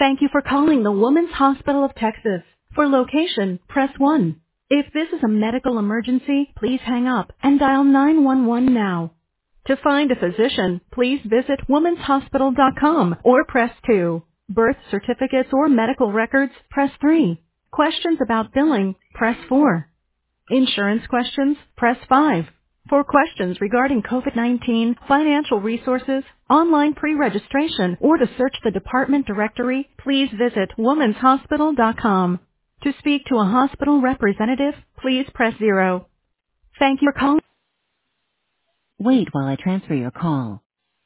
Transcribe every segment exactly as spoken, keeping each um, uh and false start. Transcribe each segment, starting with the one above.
Thank you for calling the Women's Hospital of Texas. For location, press one. If this is a medical emergency, please hang up and dial nine one one now. To find a physician, please visit womens hospital dot com or press two. Birth certificates or medical records, press three. Questions about billing, press four. Insurance questions, press five. For questions regarding COVID nineteen, financial resources, online pre-registration, or to search the department directory, please visit womens hospital dot com. To speak to a hospital representative, please press zero. Thank you for calling. Wait while I transfer your call.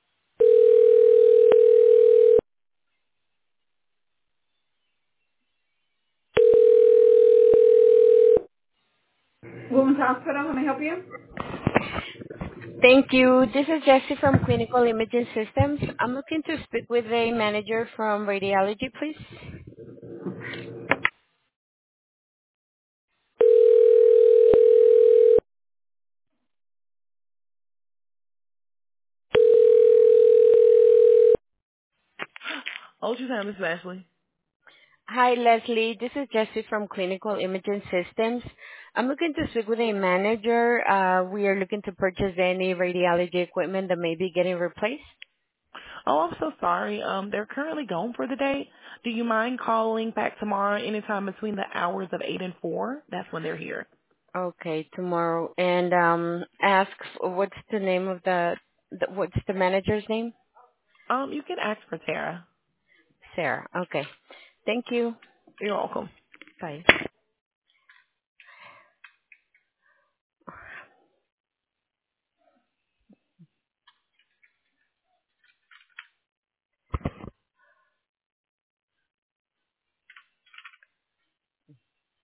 Women's Hospital, can I help you? Thank you. This is Jessie from Clinical Imaging Systems. I'm looking to speak with a manager from radiology, please. Ultrasound, Miss Ashley. Hi, Leslie. This is Jessie from Clinical Imaging Systems. I'm looking to speak with a manager. Uh, we are looking to purchase any radiology equipment that may be getting replaced. Oh, I'm so sorry. Um, they're currently gone for the day. Do you mind calling back tomorrow anytime between the hours of eight and four? That's when they're here. Okay, tomorrow. And um, ask what's the name of the, the what's the manager's name? Um, you can ask for Tara. Sarah. Okay. Thank you. You're welcome. Bye.